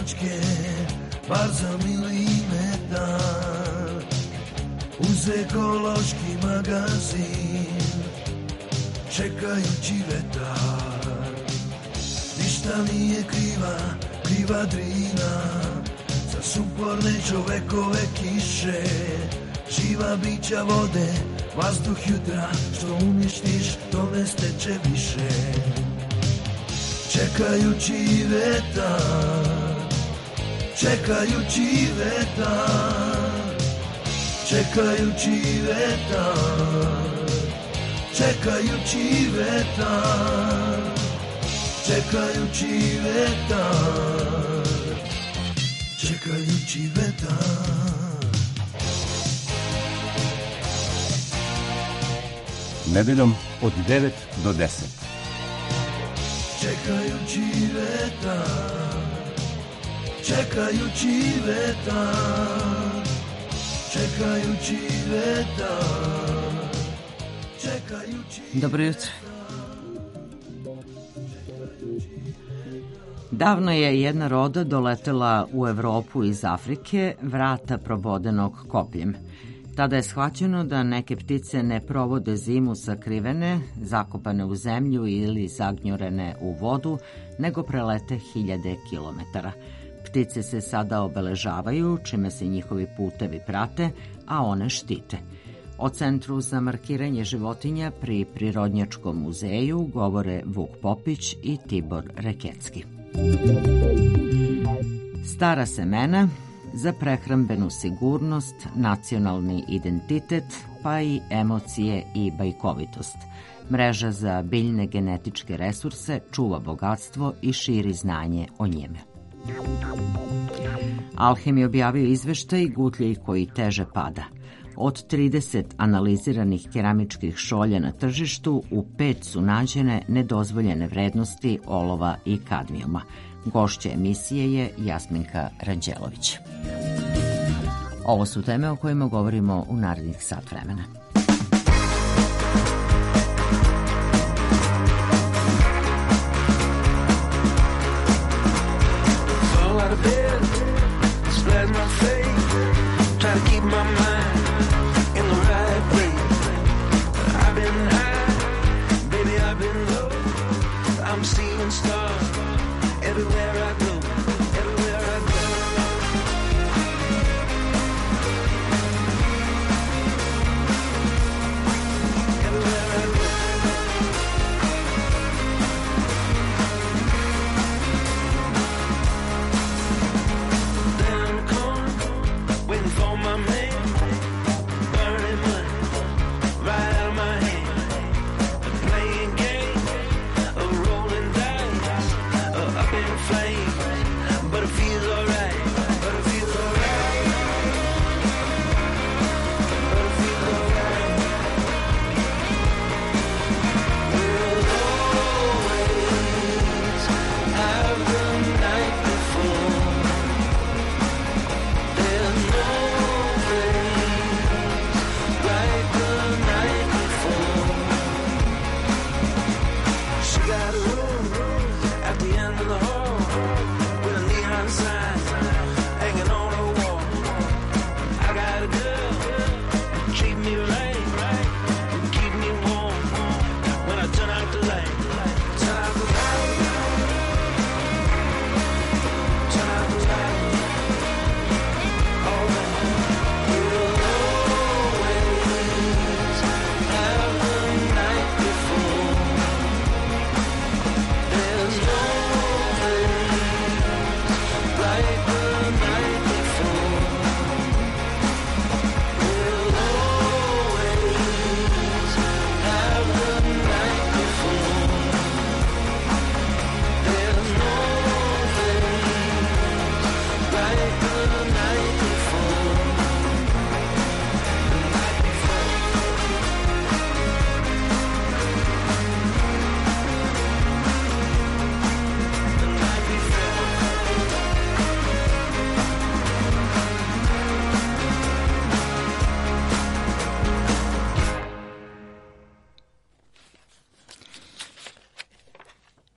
mačke, bar za milimetar, uz ekološki magazin, čekajući vetar. Ništa nije kriva Drina, za sumporne čovekove kiše, živa bića vode, vazduh jutra, što uništiš, to ne steče više. Čekajući vetar, čekajući vetar, čekajući vetar, čekajući vetar, čekajući vetar, čekajući vetar. Nedeljom od 9 do 10. Čekajući vetar, čekajući vetar, čekajući vetar, čekajući... Dobro jutro. Davno je jedna roda doletela u Evropu iz Afrike, vrata probodenog kopljem. Tada je shvaćeno da neke ptice ne provode zimu sakrivene, zakopane u zemlju ili zagnjurene u vodu, nego prelete hiljade kilometara. Ptice se sada obeležavaju, čime se njihovi putevi prate, a one štite. O Centru za markiranje životinja pri Prirodnjačkom muzeju govore Vuk Popić i Tibor Rekecki. Stara semena za prehrambenu sigurnost, nacionalni identitet, pa i emocije i bajkovitost. Mreža za biljne genetičke resurse čuva bogatstvo i širi znanje o njime. Alhem je objavio izveštaj Gutljaj koji teže pada. Od 30 analiziranih keramičkih šolja na tržištu, u 5 su nađene nedozvoljene vrednosti olova i kadmijuma. Gošća emisije je Jasminka Ranđelović. Ovo su teme o kojima govorimo u narednih sat vremena.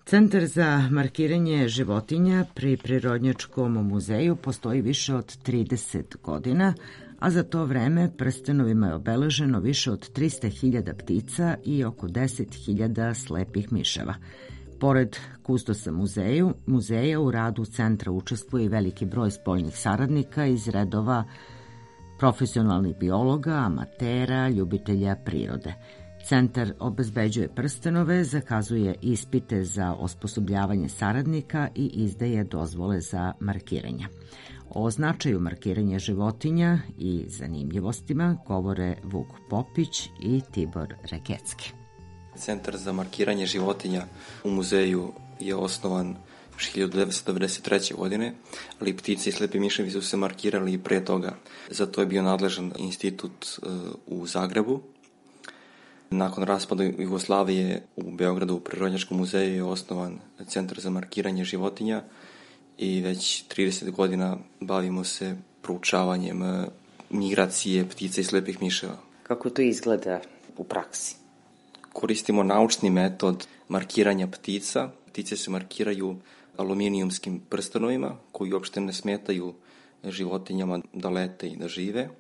Centar za markiranje životinja pri Prirodnjačkom muzeju postoji više od 30 godina, a za to vreme prstenovima je obeleženo više od 300.000 ptica i oko 10.000 slepih miševa. Pored kustosa muzeja u radu centra učestvuje i veliki broj spoljnih saradnika iz redova profesionalnih biologa, amatera, ljubitelja prirode. Centar obezbeđuje prstenove, zakazuje ispite za osposobljavanje saradnika i izdaje dozvole za markiranje. O značaju markiranja životinja i zanimljivostima govore Vuk Popić i Tibor Rekecki. Centar za markiranje životinja u muzeju je osnovan 1993. godine, ali ptice i slepi miševi su se markirali i pre toga. Zato je bio nadležan institut u Zagrebu. Nakon raspada Jugoslavije u Beogradu u Prirodnjačkom muzeju je osnovan Centar za markiranje životinja i već 30 godina bavimo se proučavanjem migracije ptica i slepih miševa. Kako to izgleda u praksi? Koristimo naučni metod markiranja ptica. Ptice se markiraju aluminijumskim prstenovima koji uopšte ne smetaju životinjama da lete i da žive.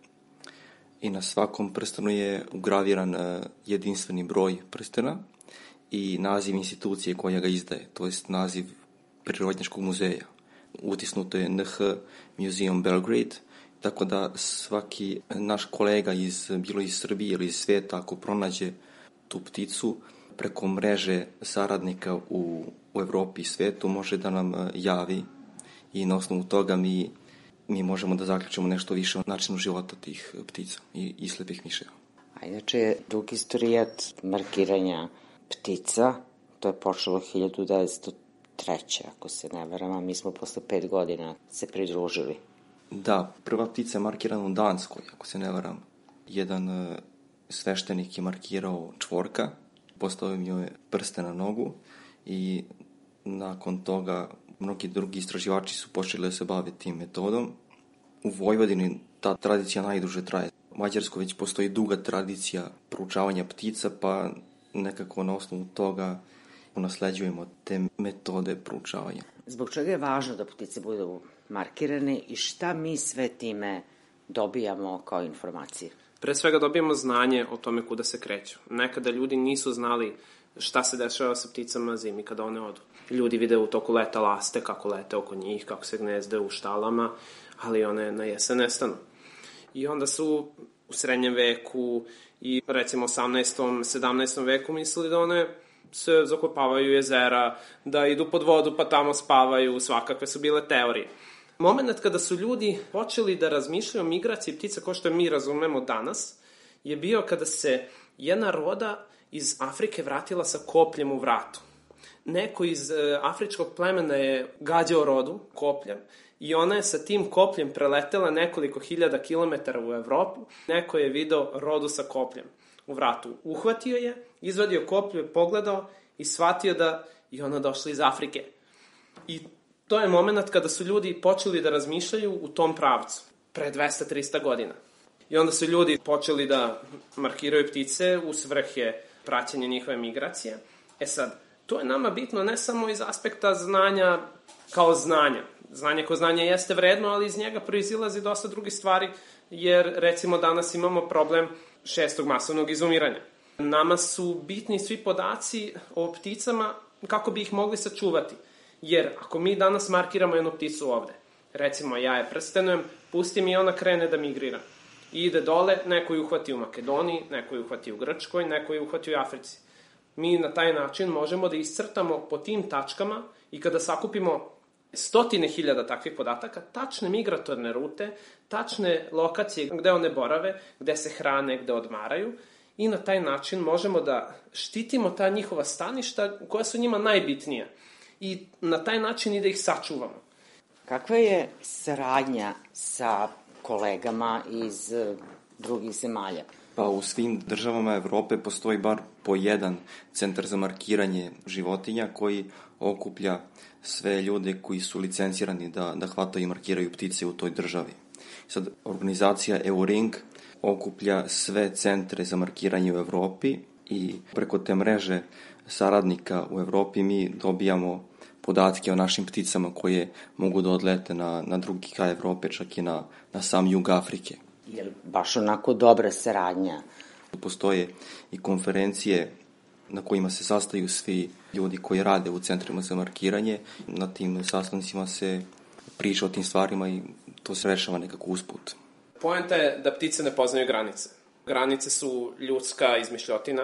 I na svakom prstenu je ugraviran jedinstveni broj prstena i naziv institucije koja ga izdaje, to jest naziv Prirodnjačkog muzeja. Utisnuto je NH Museum Belgrade, tako da svaki naš kolega bilo iz Srbije ili iz sveta, ako pronađe tu pticu preko mreže saradnika u Evropi i svetu, može da nam javi i na osnovu toga mi možemo da zaključimo nešto više o načinu života tih ptica i slepih miševa. A inače, dug istorijat markiranja ptica, to je počelo 1903. ako se ne varam, a mi smo posle 5 godina se pridružili. Da, prva ptica je markirana u Danskoj, ako se ne varam. Jedan sveštenik je markirao čvorka, postavio mi je prste na nogu i nakon toga mnogi drugi istraživači su počeli da se bave tim metodom. U Vojvodini ta tradicija najduže traje. U Mađarskoj već postoji duga tradicija proučavanja ptica, pa nekako na osnovu toga nasleđujemo te metode proučavanja. Zbog čega je važno da ptice budu markirane i šta mi sve time dobijamo kao informacije? Pre svega dobijamo znanje o tome kuda se kreću. Nekada ljudi nisu znali šta se dešava sa pticama zimi kada one odu. Ljudi vide u toku leta laste, kako lete oko njih, kako se gnezde u štalama, ali one na jesen nestanu. I onda su u srednjem veku i recimo 18. 17. veku mislili da one se zakopavaju jezera, da idu pod vodu pa tamo spavaju, svakakve su bile teorije. Moment kada su ljudi počeli da razmišljaju o migraciji ptica kao što mi razumemo danas, je bio kada se jedna roda iz Afrike vratila sa kopljem u vratu. Neko iz afričkog plemena je gađao rodu kopljem i ona je sa tim kopljem preletela nekoliko hiljada kilometara u Evropu. Neko je video rodu sa kopljem u vratu. Uhvatio je, izvadio koplju, pogledao i shvatio da je ona došla iz Afrike. I to je moment kada su ljudi počeli da razmišljaju u tom pravcu, pre 200-300 godina. I onda su ljudi počeli da markiraju ptice u svrhe praćenja njihove migracije. E sad, to je nama bitno ne samo iz aspekta znanja kao znanja. Znanje kao znanje jeste vredno, ali iz njega proizilazi dosta drugih stvari, jer recimo danas imamo problem 6. masovnog izumiranja. Nama su bitni svi podaci o pticama kako bi ih mogli sačuvati. Jer ako mi danas markiramo jednu pticu ovde, recimo ja je prstenujem, pustim i ona krene da migrira. I ide dole, neko ju uhvati u Makedoniji, neko ju uhvati u Grčkoj, neko ju uhvati u Africi. Mi na taj način možemo da iscrtamo po tim tačkama i kada sakupimo 100.000 takvih podataka, tačne migratorne rute, tačne lokacije gde one borave, gde se hrane, gde odmaraju i na taj način možemo da štitimo ta njihova staništa koja su njima najbitnija i na taj način i da ih sačuvamo. Kakva je saradnja sa kolegama iz drugih zemalja? Pa u svim državama Evrope postoji bar po jedan centar za markiranje životinja koji okuplja sve ljude koji su licencirani da hvataju i markiraju ptice u toj državi. Sad, organizacija EURING okuplja sve centre za markiranje u Evropi i preko te mreže saradnika u Evropi mi dobijamo podatke o našim pticama koje mogu da odlete na drugi kraj Evrope, čak i na sam jug Afrike. Je li baš onako dobra saradnja? Postoje i konferencije na kojima se sastaju svi ljudi koji rade u centrima za markiranje. Na tim sastancima se priča o tim stvarima i to se rešava nekako usput. Poenta je da ptice ne poznaju granice. Granice su ljudska izmišljotina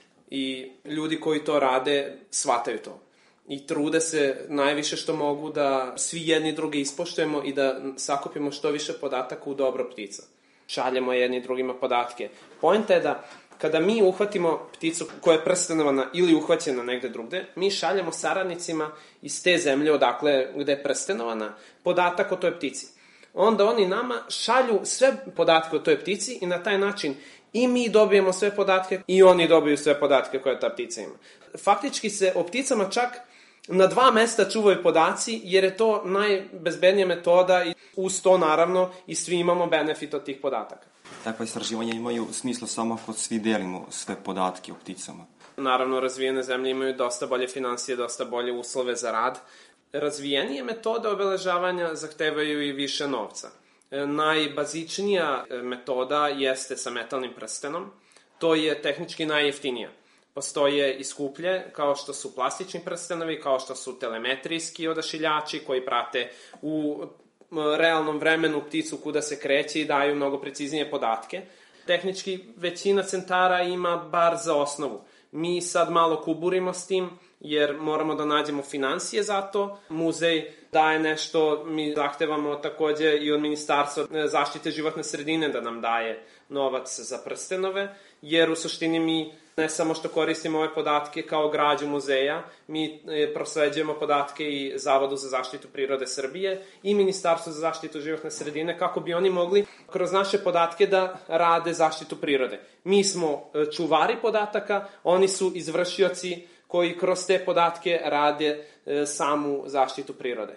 i ljudi koji to rade shvataju to. I trude se najviše što mogu da svi jedni drugi ispoštujemo i da sakupimo što više podataka u dobro ptica. Šaljemo jedni drugima podatke. Poenta je da kada mi uhvatimo pticu koja je prstenovana ili uhvaćena negde drugde, mi šaljemo saradnicima iz te zemlje odakle gde je prstenovana podatak o toj ptici. Onda oni nama šalju sve podatke o toj ptici i na taj način i mi dobijemo sve podatke i oni dobiju sve podatke koje ta ptica ima. Faktički se o pticama čak na 2 mesta čuvaju podaci jer je to najbezbednija metoda i uz to naravno i svi imamo benefit od tih podataka. Takva istraživanja imaju smisla samo ako svi delimo sve podatke o pticama. Naravno, razvijene zemlje imaju dosta bolje finansije, dosta bolje uslove za rad. Razvijenije metode obeležavanja zahtevaju i više novca. Najbazičnija metoda jeste sa metalnim prstenom. To je tehnički najjeftinija. Postoje i skuplje, kao što su plastični prstenovi, kao što su telemetrijski odašiljači koji prate u realnom vremenu pticu kuda se kreće i daju mnogo preciznije podatke. Tehnički većina centara ima bar za osnovu. Mi sad malo kuburimo s tim jer moramo da nađemo finansije za to. Muzej daje nešto, mi zahtevamo takođe i od Ministarstva zaštite životne sredine da nam daje novac za prstenove, jer u suštini mi ne samo što koristimo ove podatke kao građu muzeja, mi prosleđujemo podatke i Zavodu za zaštitu prirode Srbije i Ministarstvu za zaštitu životne sredine kako bi oni mogli kroz naše podatke da rade zaštitu prirode. Mi smo čuvari podataka, oni su izvršioci koji kroz te podatke rade samu zaštitu prirode.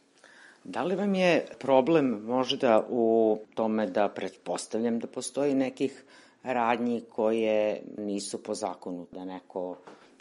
Da li vam je problem možda u tome da pretpostavljam da postoji nekih radnji koje nisu po zakonu, da neko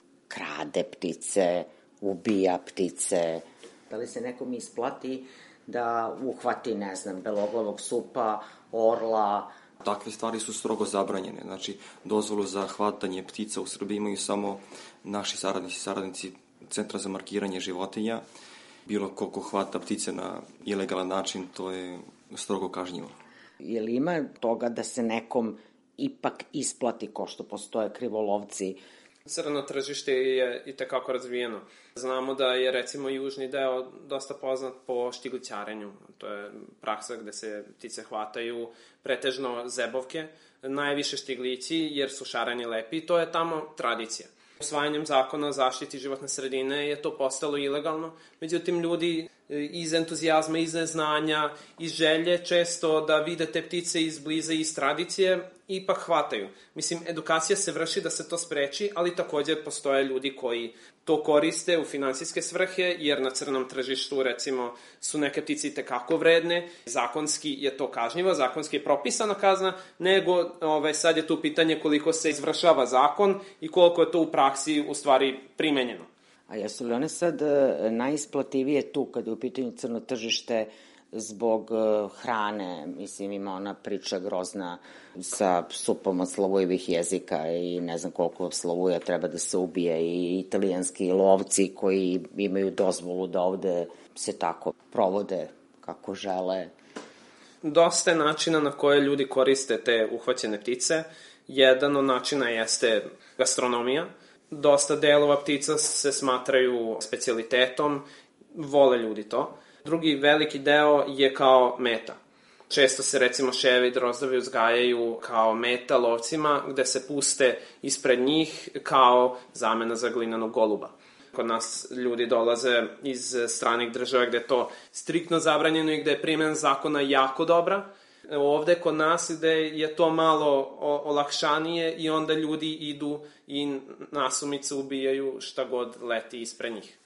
krade ptice, ubija ptice? Da li se nekom isplati da uhvati, ne znam, beloglavog supa, orla? Takve stvari su strogo zabranjene. Znači, dozvolu za hvatanje ptica u Srbiji imaju samo naši saradnici Centra za markiranje životinja. Bilo ko hvata ptice na ilegalan način, to je strogo kažnjivo. Je li ima toga da se nekom ipak isplati ko što postoje krivolovci? Crno tržište je i tekako razvijeno. Znamo da je recimo južni deo dosta poznat po štiglićarenju. To je praksa gde se ptice hvataju, pretežno zebovke, najviše štiglići jer su šareni lepi i to je tamo tradicija. Usvajanjem zakona o zaštiti životne sredine je to postalo ilegalno, međutim ljudi iz entuzijazma, iz neznanja, iz želje često da vide te ptice izbliza i iz tradicije, ipak hvataju. Mislim, edukacija se vrši da se to spreči, ali također postoje ljudi koji to koriste u finansijske svrhe, jer na crnom tržištu, recimo, su neke ptice i tekako vredne. Zakonski je to kažnjivo, zakonski je propisana kazna, nego sad je tu pitanje koliko se izvršava zakon i koliko je to u praksi u stvari primenjeno. A jesu li one sad najisplativije tu kada je u pitanju crno tržište zbog hrane? Mislim, ima ona priča grozna sa supom od slavujevih jezika i ne znam koliko slavuja treba da se ubije i italijanski lovci koji imaju dozvolu da ovde se tako provode kako žele. Dosta je načina na koje ljudi koriste te uhvaćene ptice. Jedan od načina jeste gastronomija. Dosta delova ptica se smatraju specijalitetom, vole ljudi to. Drugi veliki deo je kao meta. Često se recimo ševe i drozdovi uzgajaju kao meta lovcima gde se puste ispred njih kao zamena za glinanog goluba. Kod nas ljudi dolaze iz stranih država gde je to striktno zabranjeno i gde je primjena zakona jako dobra. Ovde kod nas gde je to malo olakšanije i onda ljudi idu i nasumice ubijaju šta god leti ispred njih.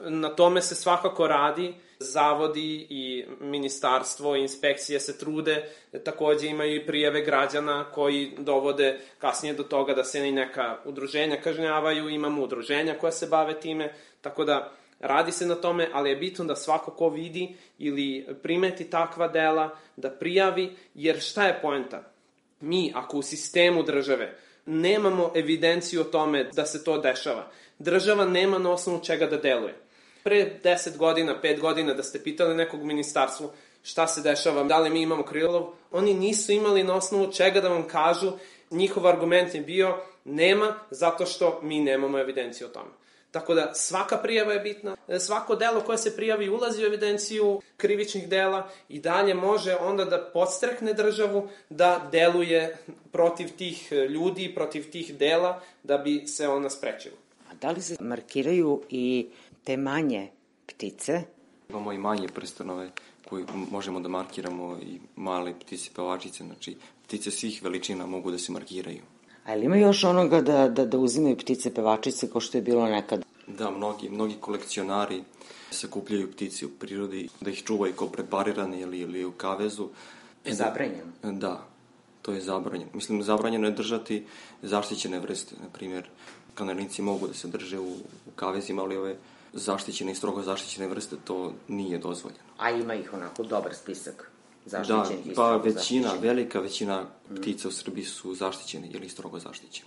Na tome se svakako radi. Zavodi i ministarstvo i inspekcije se trude, takođe imaju i prijave građana koji dovode kasnije do toga da se i neka udruženja kažnjavaju, imamo udruženja koja se bave time, tako da radi se na tome, ali je bitno da svako ko vidi ili primeti takva dela, da prijavi, jer šta je poenta? Mi, ako u sistemu države nemamo evidenciju o tome da se to dešava, država nema na osnovu čega da deluje. Pre 10 godina, 5 godina, da ste pitali nekog ministarstvu šta se dešava, da li mi imamo krilov, oni nisu imali na osnovu čega da vam kažu, njihov argument je bio nema, zato što mi nemamo evidenciju o tome. Tako da svaka prijava je bitna, svako delo koje se prijavi ulazi u evidenciju krivičnih dela i dalje može onda da podstrekne državu da deluje protiv tih ljudi, protiv tih dela, da bi se ona sprečila. A da li se markiraju i te manje ptice? Imamo i manje prstenove koje možemo da markiramo i male ptice pevačice, znači ptice svih veličina mogu da se markiraju. A ili ima još onoga da uzimaju ptice pevačice kao što je bilo nekad? Da, mnogi kolekcionari sakupljaju ptice u prirodi, da ih čuvaju kao preparirane ili u kavezu. Zabranjeno? Da, to je zabranjeno. Mislim, zabranjeno je držati zaštićene vrste. Naprimjer, kanarnici mogu da se drže u kavezima, ali ove zaštićene i strogo zaštićene vrste, to nije dozvoljeno. A ima ih onako dobar spisak zaštićenih i strogo zaštićenih? Velika većina ptica u Srbiji su zaštićene ili strogo zaštićene.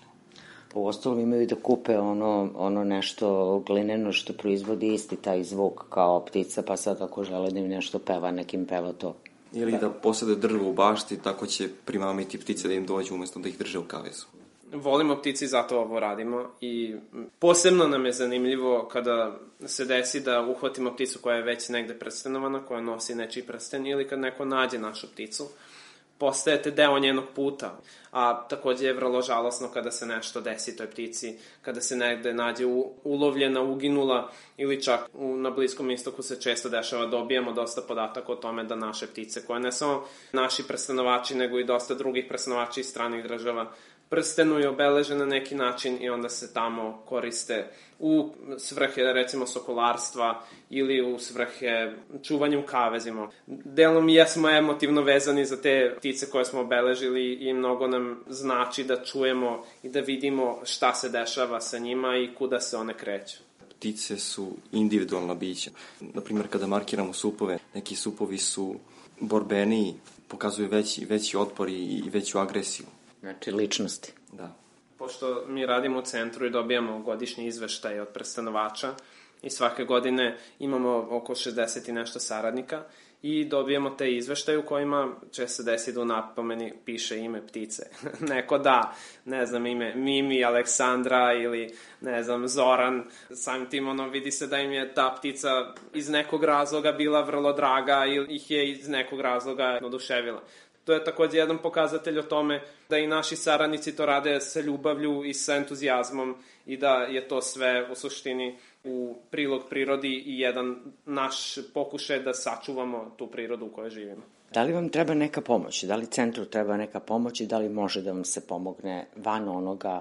U ostalom imaju da kupe ono nešto glineno što proizvodi isti taj zvuk kao ptica, pa sad ako žele da im nešto peva, nekim peva to. Ili da posede drvo u bašti, tako će primamiti ptice da im dođu umesto da ih drže u kavezu. Volimo ptice i zato ovo radimo i posebno nam je zanimljivo kada se desi da uhvatimo pticu koja je već negde prstenovana, koja nosi nečiji prsten ili kad neko nađe našu pticu, postajete deo njenog puta, a takođe je vrlo žalosno kada se nešto desi toj ptici, kada se negde nađe ulovljena, uginula ili čak na Bliskom istoku se često dešava, dobijamo dosta podataka o tome da naše ptice, koje ne samo naši prstenovači, nego i dosta drugih prstenovači iz stranih država, prstenuju, obeleže na neki način i onda se tamo koriste u svrhe, recimo, sokolarstva ili u svrhe čuvanja u kavezima. Delom jesmo emotivno vezani za te ptice koje smo obeležili i mnogo nam znači da čujemo i da vidimo šta se dešava sa njima i kuda se one kreću. Ptice su individualna bića. Naprimjer, kada markiramo supove, neki supovi su borbeniji, pokazuju veći otpor i veću agresiju. Znači, ličnosti. Da. Pošto mi radimo u centru i dobijamo godišnji izveštaj od prstenovača i svake godine imamo oko 60 i nešto saradnika i dobijemo te izveštaje u kojima će se desiti da u napomeni piše ime ptice. Neko da, ne znam, ime Mimi, Aleksandra ili, ne znam, Zoran. Samim tim, vidi se da im je ta ptica iz nekog razloga bila vrlo draga ili ih je iz nekog razloga oduševila. To je takođe jedan pokazatelj o tome da i naši saradnici to rade sa ljubavlju i sa entuzijazmom i da je to sve u suštini u prilog prirodi i jedan naš pokušaj da sačuvamo tu prirodu u kojoj živimo. Da li vam treba neka pomoć? Da li centru treba neka pomoć i da li može da vam se pomogne van onoga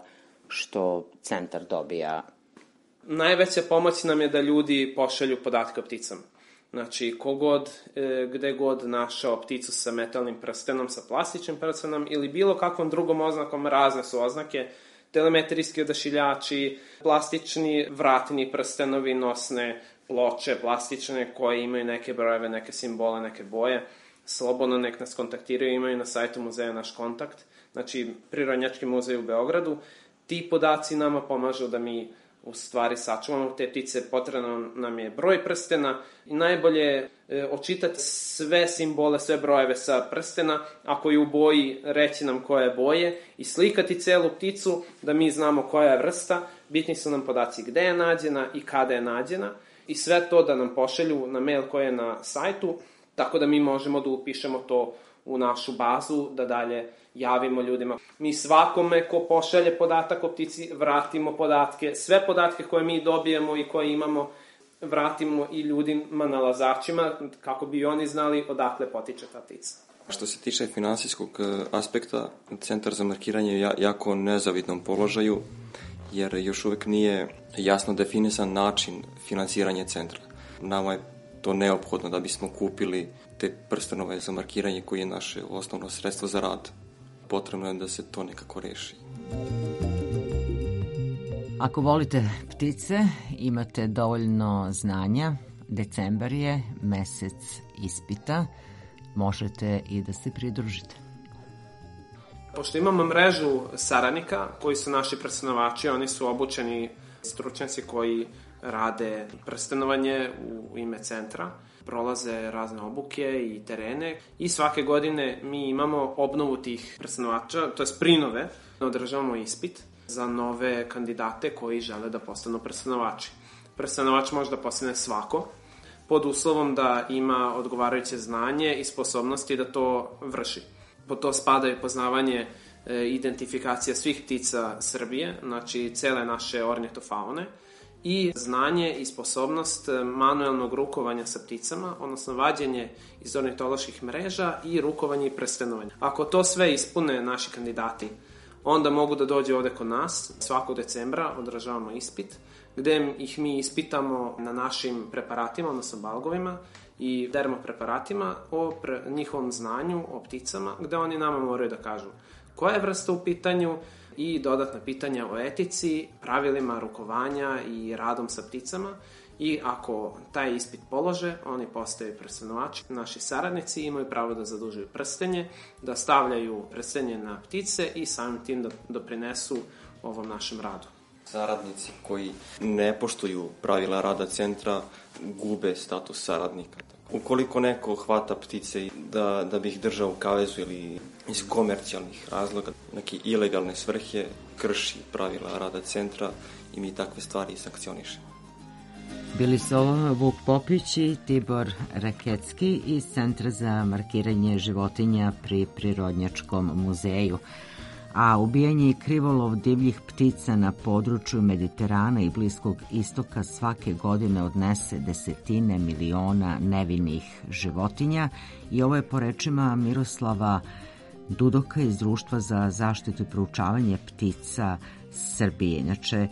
što centar dobija? Najveća pomoć nam je da ljudi pošalju podatke o pticama. Znači, kogod, gde god našao pticu sa metalnim prstenom, sa plastičnim prstenom ili bilo kakvom drugom oznakom, razne su oznake, telemetrijski odašiljači, plastični vratni prstenovi, nosne ploče plastične koje imaju neke brojeve, neke simbole, neke boje, slobodno nek nas kontaktiraju, imaju na sajtu muzeja naš kontakt, znači Prirodnjački muzej u Beogradu. Ti podaci nama pomažu da mi u stvari sačuvamo te ptice, potrebno nam je broj prstena i najbolje je očitati sve simbole, sve brojeve sa prstena, ako je u boji reći nam koja je boje i slikati celu pticu da mi znamo koja je vrsta, bitni su nam podaci gde je nađena i kada je nađena i sve to da nam pošalju na mail koji je na sajtu, tako da mi možemo da upišemo to u našu bazu, da dalje javimo ljudima. Mi svakome ko pošalje podatak o ptici, vratimo podatke, sve podatke koje mi dobijemo i koje imamo, vratimo i ljudima nalazačima, kako bi oni znali odakle potiče ta ptica. Što se tiče finansijskog aspekta, Centar za markiranje je jako nezavidnom položaju, jer još uvek nije jasno definisan način finansiranja centra. Nama je to neophodno da bismo kupili te prstenove za markiranje koji je naše osnovno sredstvo za rad. Potrebno je da se to nekako reši. Ako volite ptice, imate dovoljno znanja, decembar je mesec ispita, možete i da se pridružite. Pošto imamo mrežu saradnika koji su naši prstenovači, oni su obučeni stručnjaci koji rade prstenovanje u ime centra, prolaze razne obuke i terene i svake godine mi imamo obnovu tih prstenovača, to je prinove, održavamo ispit za nove kandidate koji žele da postanu prstenovači. Prstenovač može da postane svako, pod uslovom da ima odgovarajuće znanje i sposobnosti da to vrši. Po to spada i poznavanje identifikacija svih ptica Srbije, znači cele naše ornitofaune, i znanje i sposobnost manuelnog rukovanja sa pticama, odnosno vađenje iz ornitoloških mreža i rukovanje i prstenovanje. Ako to sve ispune naši kandidati, onda mogu da dođe ovde kod nas. Svakog decembra održavamo ispit, gde ih mi ispitamo na našim preparatima, odnosno balgovima i dermopreparatima o njihovom znanju o pticama, gde oni nama moraju da kažu koja je vrsta u pitanju i dodatna pitanja o etici, pravilima rukovanja i radom sa pticama. I ako taj ispit polože, oni postaju prstenovači. Naši saradnici imaju pravo da zadužuju prstenje, da stavljaju prstenje na ptice i samim tim da doprinesu ovom našem radu. Saradnici koji ne poštuju pravila rada centra gube status saradnika. Ukoliko neko hvata ptice da bi ih držao u kavezu ili iz komercijalnih razloga, neke ilegalne svrhe, krši pravila rada centra i mi takve stvari sankcionišemo. Bili su ovo Vuk Popić i Tibor Rakecki iz Centra za markiranje životinja pri Prirodnjačkom muzeju. A ubijanje i krivolov divljih ptica na području Mediterana i Bliskog istoka svake godine odnese desetine miliona nevinih životinja i ovo je po rečima Miroslava Dudoka iz Društva za zaštitu i proučavanje ptica Srbije. Inače,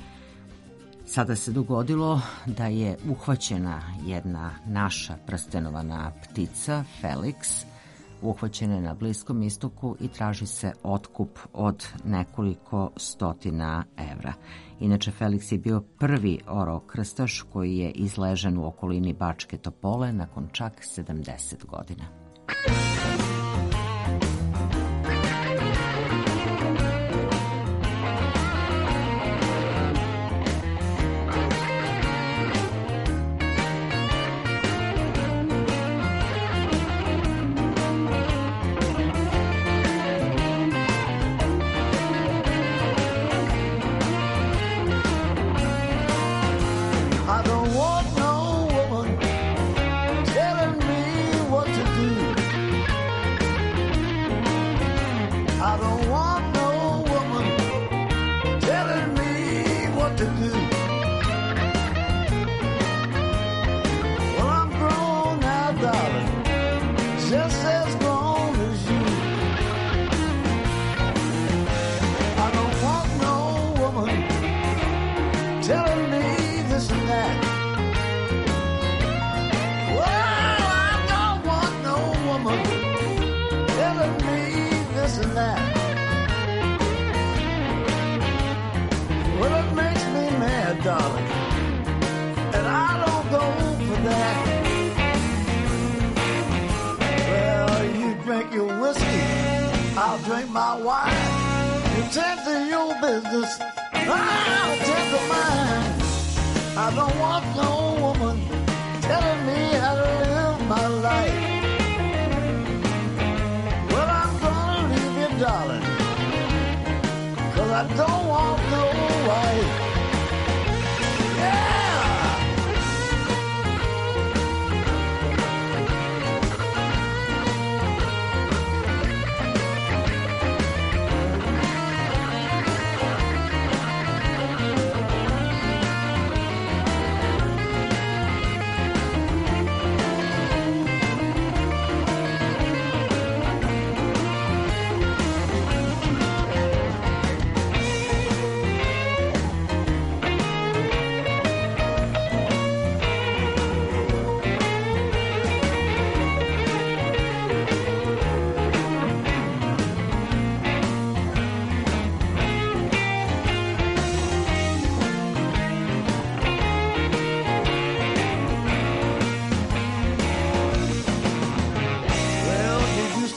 sada se dogodilo da je uhvaćena jedna naša prstenovana ptica, Felix, uhvaćena je na Bliskom istoku i traži se otkup od nekoliko stotina evra. Inače, Felix je bio prvi orokrstaš koji je izležen u okolini Bačke Topole nakon čak 70 godina.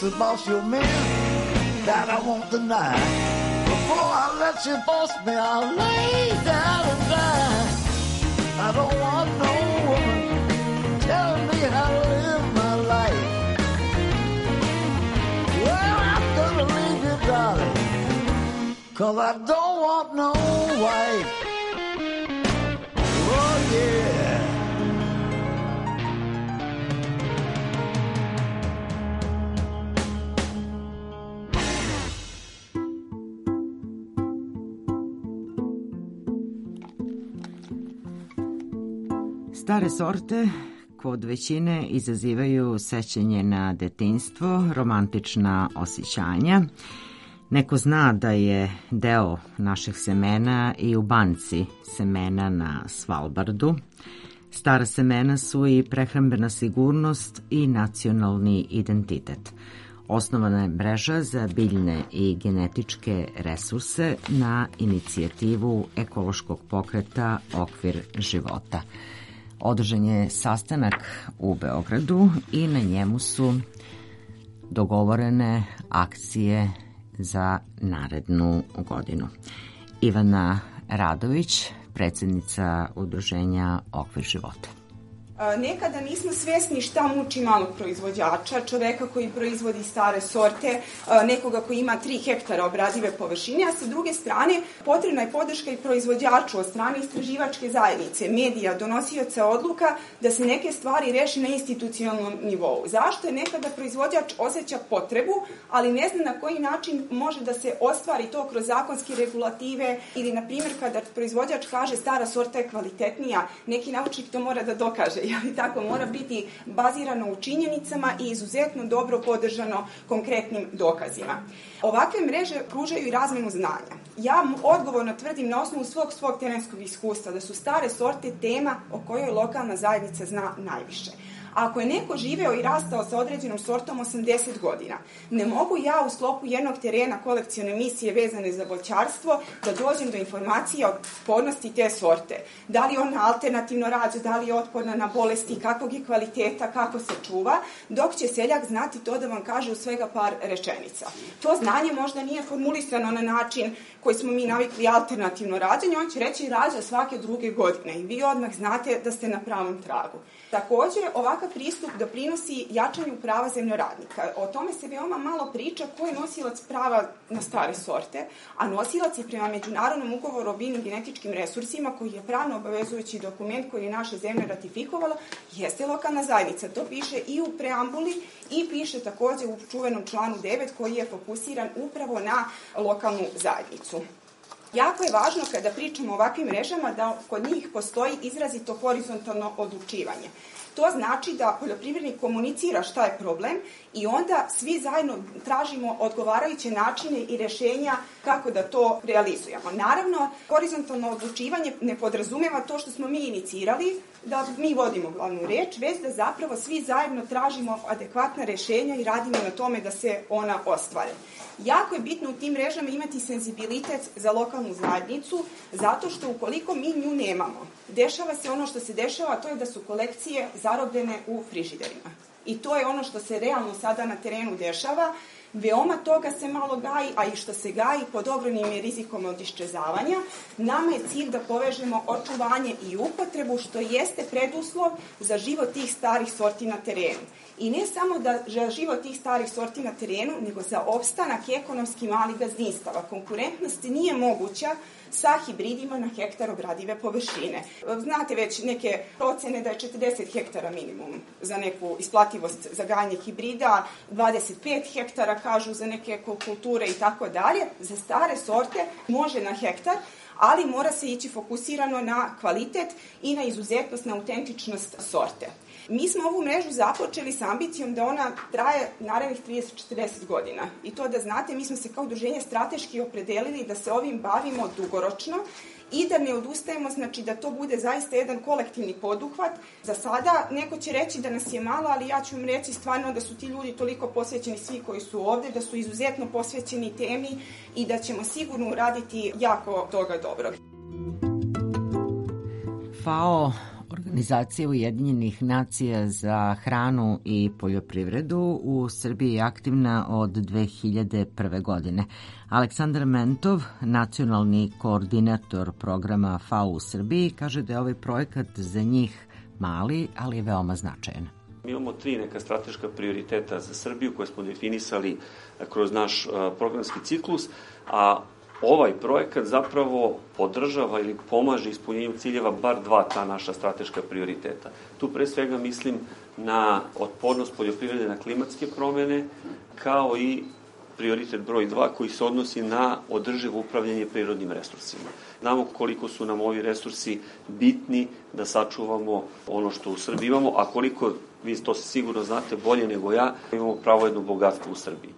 the boss your man, that I won't deny. Before I let you boss me, I'll lay down and die. I don't want no woman telling me how to live my life. Well, I'm gonna leave you, darling, 'cause I don't want no wife. Oh, yeah. Stare sorte kod većine izazivaju sećanje na detinjstvo, romantična osjećanja. Neko zna da je deo naših semena i u banci semena na Svalbardu. Stara semena su i prehrambena sigurnost i nacionalni identitet. Osnovana je mreža za biljne i genetičke resurse na inicijativu ekološkog pokreta Okvir života. Održan je sastanak u Beogradu i na njemu su dogovorene akcije za narednu godinu. Ivana Radović, predsjednica udruženja Okvir života. Nekada nismo svesni šta muči malog proizvođača, čoveka koji proizvodi stare sorte, nekoga koji ima 3 hektara obradive površine, a sa druge strane potrebna je podrška i proizvođaču od strane istraživačke zajednice, medija, donosioca odluka da se neke stvari reši na institucionalnom nivou. Zašto je nekada proizvođač osjeća potrebu, ali ne zna na koji način može da se ostvari to kroz zakonske regulative ili, na primjer, kada proizvođač kaže stara sorta je kvalitetnija, neki naučnik to mora da dokaže. Tako mora biti bazirano u činjenicama i izuzetno dobro podržano konkretnim dokazima. Ovakve mreže pružaju i razmenu znanja. Ja odgovorno tvrdim na osnovu svog terenskog iskustva da su stare sorte tema o kojoj lokalna zajednica zna najviše. Ako je neko živeo i rastao sa određenom sortom 80 godina, ne mogu ja u sklopu jednog terena kolekcione emisije vezane za voćarstvo da dođem do informacija o otpornosti te sorte. Da li ona alternativno rađa, da li je otporna na bolesti, kakvog je kvaliteta, kako se čuva, dok će seljak znati to da vam kaže u svega par rečenica. To znanje možda nije formulisano na način koji smo mi navikli alternativno rađanje, on će reći rađa svake druge godine i vi odmah znate da ste na pravom tragu. Također, ovakav pristup doprinosi jačanju prava zemljoradnika. O tome se veoma malo priča ko je nosilac prava na stare sorte, a nosilac je prema Međunarodnom ugovoru o biljnim genetičkim resursima, koji je pravno obavezujući dokument koji je naša zemlja ratifikovala, jeste lokalna zajednica. To piše i u preambuli i piše također u čuvenom članu 9 koji je fokusiran upravo na lokalnu zajednicu. Jako je važno kada pričamo o ovakvim mrežama da kod njih postoji izrazito horizontalno odlučivanje. To znači da poljoprivrednik komunicira šta je problem i onda svi zajedno tražimo odgovarajuće načine i rješenja kako da to realizujemo. Naravno, horizontalno odlučivanje ne podrazumeva to što smo mi inicirali, da mi vodimo glavnu reč, već da zapravo svi zajedno tražimo adekvatna rješenja i radimo na tome da se ona ostvare. Jako je bitno u tim mrežama imati senzibilitet za lokalnu zajednicu, zato što ukoliko mi nju nemamo, dešava se ono što se dešava, a to je da su kolekcije zarobljene u frižiderima. I to je ono što se realno sada na terenu dešava. Veoma toga se malo gaji, a i što se gaji pod ogromnim rizikom od iščezavanja. Nama je cilj da povežemo očuvanje i upotrebu, što jeste preduslov za život tih starih sorti na terenu. I ne samo za život tih starih sorti na terenu, nego za opstanak ekonomski malih gazdinstava. Konkurentnost nije moguća sa hibridima na hektar obradive površine. Znate već neke procene da je 40 hektara minimum za neku isplativost za gajanje hibrida, 25 hektara kažu za neke kulture i tako dalje. Za stare sorte može na hektar, ali mora se ići fokusirano na kvalitet i na izuzetnost, na autentičnost sorte. Mi smo ovu mrežu započeli sa ambicijom da ona traje narednih 30-40 godina. I to da znate, mi smo se kao udruženje strateški opredelili da se ovim bavimo dugoročno i da ne odustajemo, znači da to bude zaista jedan kolektivni poduhvat. Za sada neko će reći da nas je malo, ali ja ću vam reći stvarno da su ti ljudi toliko posvećeni, svi koji su ovde, da su izuzetno posvećeni temi i da ćemo sigurno uraditi jako toga dobro. FAO Organizacija Ujedinjenih nacija za hranu i poljoprivredu u Srbiji je aktivna od 2001. godine. Aleksandar Mentov, nacionalni koordinator programa FAO u Srbiji, kaže da je ovaj projekat za njih mali, ali je veoma značajan. Mi imamo 3 neka strateška prioriteta za Srbiju koje smo definisali kroz naš programski ciklus, a ovaj projekat zapravo podržava ili pomaže ispunjenju ciljeva bar 2 ta naša strateška prioriteta. Tu pre svega mislim na otpornost poljoprivrede na klimatske promene, kao i prioritet broj 2 koji se odnosi na održivo upravljanje prirodnim resursima. Znamo koliko su nam ovi resursi bitni da sačuvamo ono što u Srbiji imamo, a koliko, vi to sigurno znate bolje nego ja, imamo pravo jedno bogatstvo u Srbiji.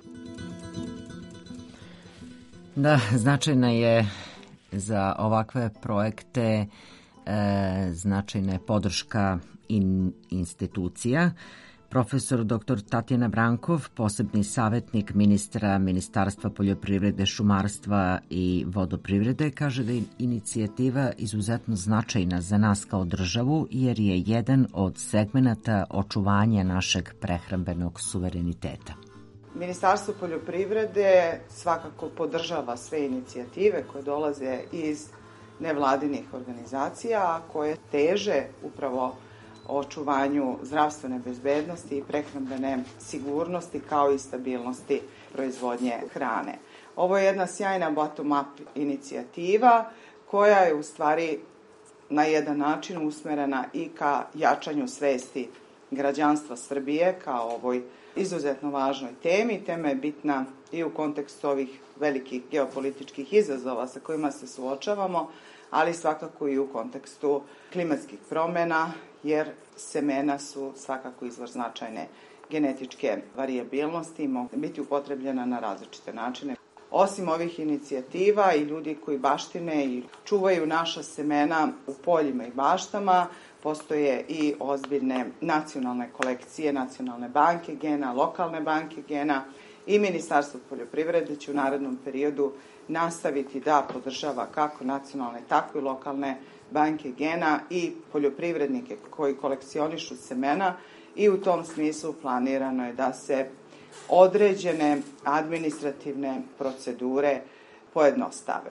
Da, značajna je za ovakve projekte značajna je podrška institucija. Profesor dr. Tatjana Brankov, posebni savjetnik ministra Ministarstva poljoprivrede, šumarstva i vodoprivrede, kaže da je inicijativa izuzetno značajna za nas kao državu jer je jedan od segmenata očuvanja našeg prehrambenog suvereniteta. Ministarstvo poljoprivrede svakako podržava sve inicijative koje dolaze iz nevladinih organizacija, a koje teže upravo očuvanju zdravstvene bezbednosti i prehrambene sigurnosti kao i stabilnosti proizvodnje hrane. Ovo je jedna sjajna bottom-up inicijativa koja je u stvari na jedan način usmerena i ka jačanju svesti građanstva Srbije kao ovoj izuzetno važnoj temi. Tema je bitna i u kontekstu ovih velikih geopolitičkih izazova sa kojima se suočavamo, ali svakako i u kontekstu klimatskih promena, jer semena su svakako izvor značajne genetičke varijabilnosti i mogu biti upotrebljena na različite načine. Osim ovih inicijativa i ljudi koji baštine i čuvaju naša semena u poljima i baštama, postoje i ozbiljne nacionalne kolekcije, nacionalne banke gena, lokalne banke gena i Ministarstvo poljoprivrede će u narednom periodu nastaviti da podržava kako nacionalne, tako i lokalne banke gena i poljoprivrednike koji kolekcionišu semena i u tom smislu planirano je da se određene administrativne procedure pojednostave.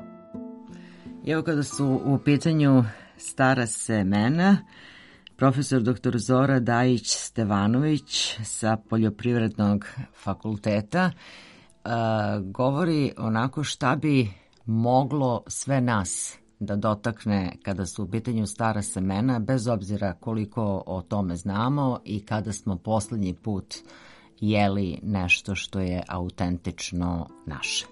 Evo kada su u pitanju stara semena, profesor dr. Zora Dajić-Stevanović sa Poljoprivrednog fakulteta govori onako šta bi moglo sve nas da dotakne kada su u pitanju stara semena, bez obzira koliko o tome znamo i kada smo poslednji put jeli nešto što je autentično naše.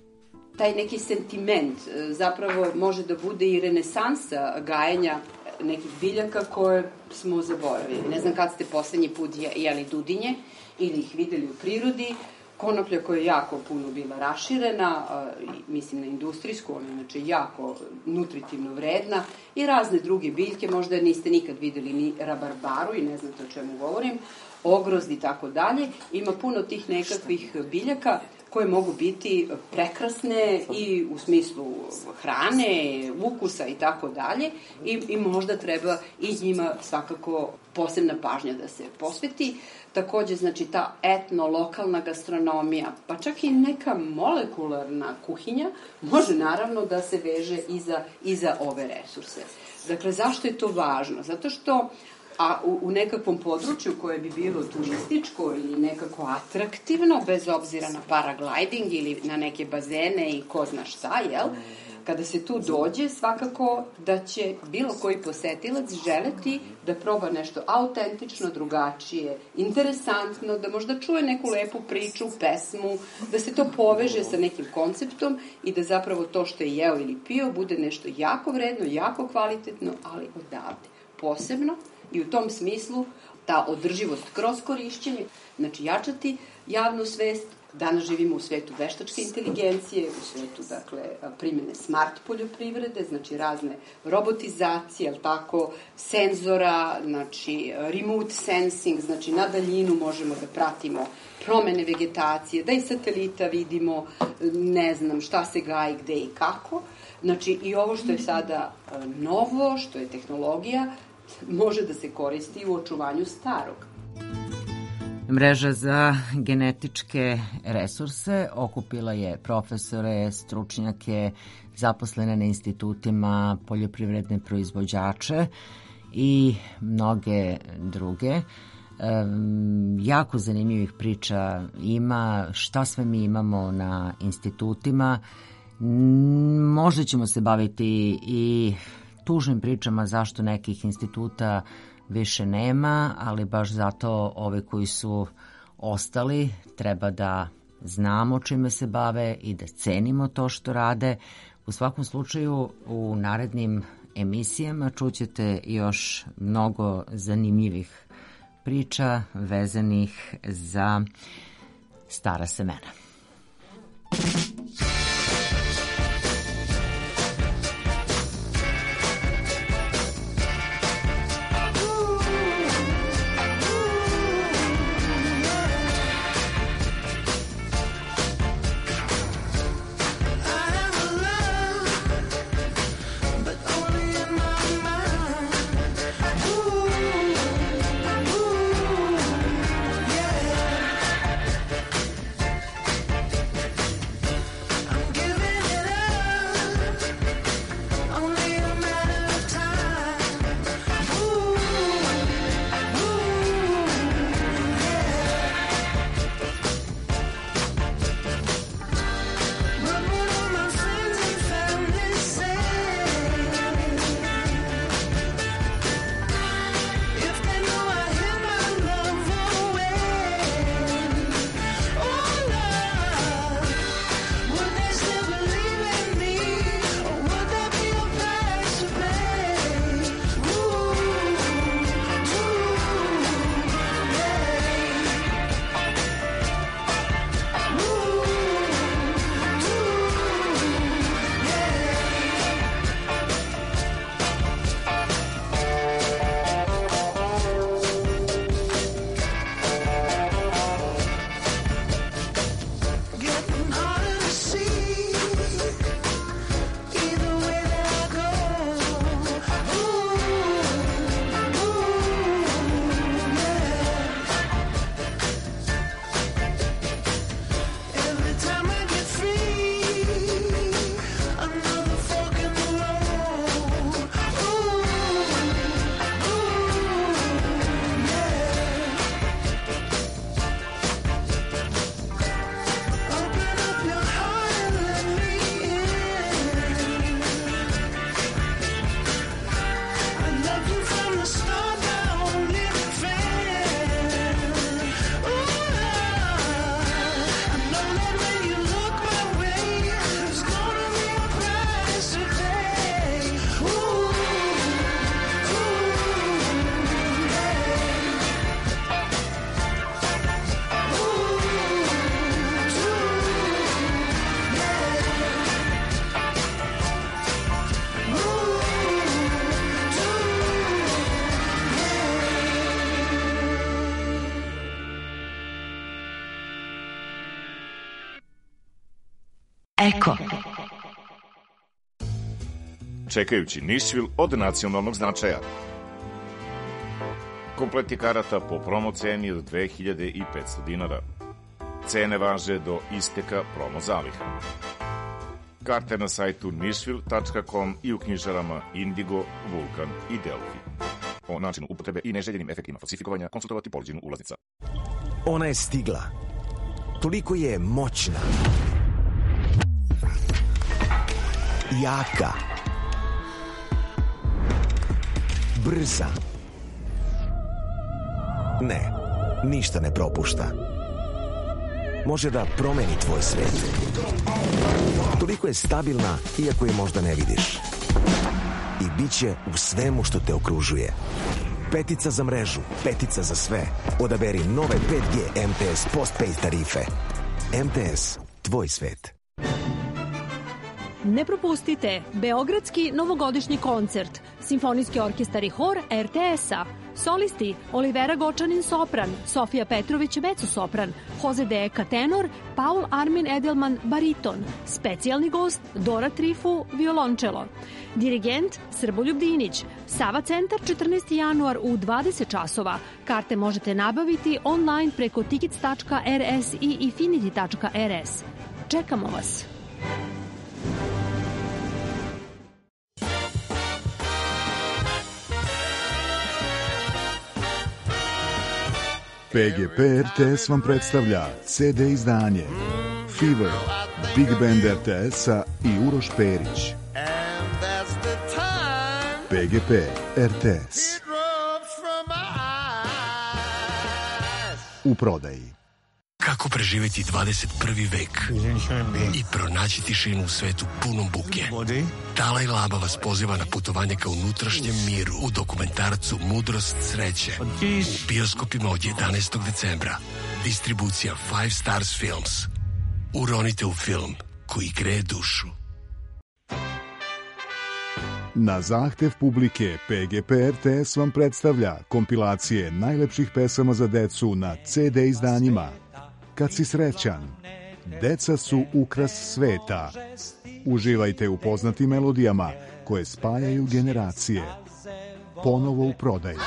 Taj neki sentiment zapravo može da bude i renesansa gajenja nekih biljaka koje smo zaboravili. Ne znam kad ste poslednji put jeli dudinje ili ih videli u prirodi. Konoplja koja je jako puno bila raširena, mislim na industrijsku, ona je inače jako nutritivno vredna i razne druge biljke, možda niste nikad videli ni rabarbaru i ne znate o čemu govorim, ogrozd i tako dalje. Ima puno tih nekakvih biljaka koje mogu biti prekrasne i u smislu hrane, ukusa i tako dalje i možda treba i njima svakako posebna pažnja da se posveti. Takođe, znači, ta etno-lokalna gastronomija, pa čak i neka molekularna kuhinja može naravno da se veže i za ove resurse. Dakle, zašto je to važno? Zato što u nekakvom području koje bi bilo turističko ili nekako atraktivno, bez obzira na paragliding ili na neke bazene i ko zna šta, jel? Kada se tu dođe, svakako da će bilo koji posetilac želeti da proba nešto autentično, drugačije, interesantno, da možda čuje neku lepu priču, pesmu, da se to poveže sa nekim konceptom i da zapravo to što je jeo ili pio bude nešto jako vredno, jako kvalitetno, ali odavde. Posebno i u tom smislu ta održivost kroz korišćenje, znači jačati javnu svest. Danas živimo u svetu veštačke inteligencije, u svetu, dakle, primjene smart poljoprivrede, znači razne robotizacije, ali tako, senzora, znači remote sensing, znači na daljinu možemo da pratimo promene vegetacije, da i satelita vidimo, ne znam šta se gaji, gde i kako. Znači i ovo što je sada novo, što je tehnologija, može da se koristi u očuvanju starog. Mreža za genetičke resurse okupila je profesore, stručnjake, zaposlene na institutima, poljoprivredne proizvođače i mnoge druge. Jako zanimljivih priča ima, šta sve mi imamo na institutima. Možda ćemo se baviti i tužnim pričama zašto nekih instituta više nema, ali baš zato ove koji su ostali treba da znamo čime se bave i da cenimo to što rade. U svakom slučaju u narednim emisijama čućete još mnogo zanimljivih priča vezanih za stara semena. Eko. Čekajući Nišvil od nacionalnog značaja. Kompleti karata po promo ceni od 2500 dinara. Cene važe do isteka promo zaliha. Karte na sajtu nišvil.com i u knjižarama Indigo, Vulkan i Delfi. O načinu upotrebe i neželjenim efektima falsifikovanja konsultovati ponuđenu ulaznica. Ona je stigla. Toliko je moćna. Jaka. Brza. Ne, ništa ne propušta. Može da promeni tvoj svet. Toliko je stabilna, iako je možda ne vidiš. I bit će u svemu što te okružuje. Petica za mrežu, petica za sve. Odaberi nove 5G MTS Postpaid tarife. MTS, tvoj svet. Ne propustite Beogradski novogodišnji koncert, Simfonijski orkestar i hor RTS-a, Solisti Olivera Gočanin sopran, Sofija Petrović mezzo-sopran, Jose Deka tenor, Paul Armin Edelman bariton, specijalni gost Dora Trifu violončelo. Dirigent Srboljub Dinić. Sava centar 14. januar u 20 časova. Karte možete nabaviti online preko tickets.rs i infinity.rs. Čekamo vas! PGP RTS vam predstavlja CD izdanje Fever, Big Band RTS-a i Uroš Perić. PGP RTS u prodaji. Kako preživeti 21. vek i pronaći tišinu u svetu punom buke? Dalaj Lama vas poziva na putovanje ka unutrašnjem miru u dokumentarcu Mudrost sreće. U bioskopima od 11. decembra. Distribucija 5 Stars Films. Uronite u film koji greje dušu. Na zahtev publike PGP RTS vam predstavlja kompilacije najlepših pesama za decu na CD izdanjima. Kad si srećan, deca su ukras sveta. Uživajte u poznatim melodijama koje spajaju generacije. Ponovo u prodaju.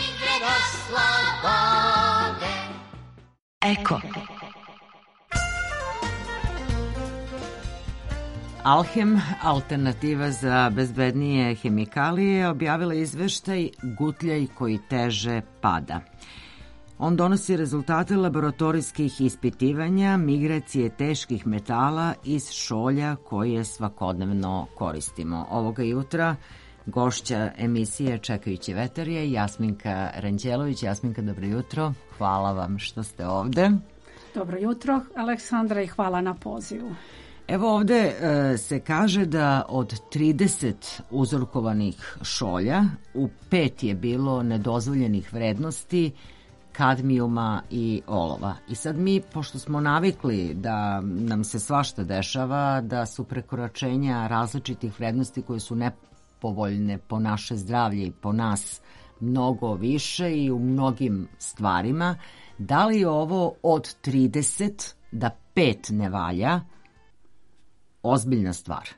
Eko. Alhem, alternativa za bezbednije hemikalije, objavila izveštaj Gutljaj koji teže pada. On donosi rezultate laboratorijskih ispitivanja migracije teških metala iz šolja koje svakodnevno koristimo. Ovoga jutra gošća emisije Čekajući vetar je Jasminka Ranđelović. Jasminka, dobro jutro. Hvala vam što ste ovde. Dobro jutro, Aleksandra, i hvala na pozivu. Evo ovde se kaže da od 30 uzorkovanih šolja u 5 je bilo nedozvoljenih vrednosti kadmijuma i olova. I sad mi, pošto smo navikli da nam se svašta dešava, da su prekoračenja različitih vrednosti koje su nepovoljne po naše zdravlje i po nas mnogo više i u mnogim stvarima, da li je ovo od 30 da 5 ne valja ozbiljna stvar?